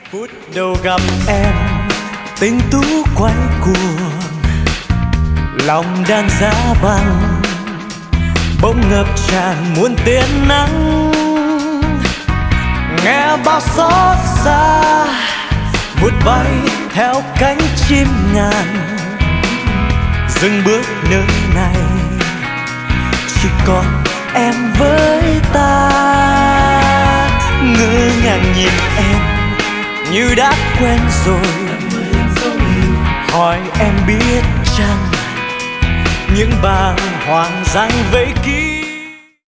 Phút đầu gặp em, tình tú quay cuồng, lòng đang giá băng, bỗng ngập tràn muôn tia nắng. Nghe bao xót xa vụt bay theo cánh chim ngàn, dừng bước nơi này chỉ còn em với ta. Ngỡ ngàng nhìn em như đã quen rồi, hỏi em biết chăng những bàng hoàng dang vây kín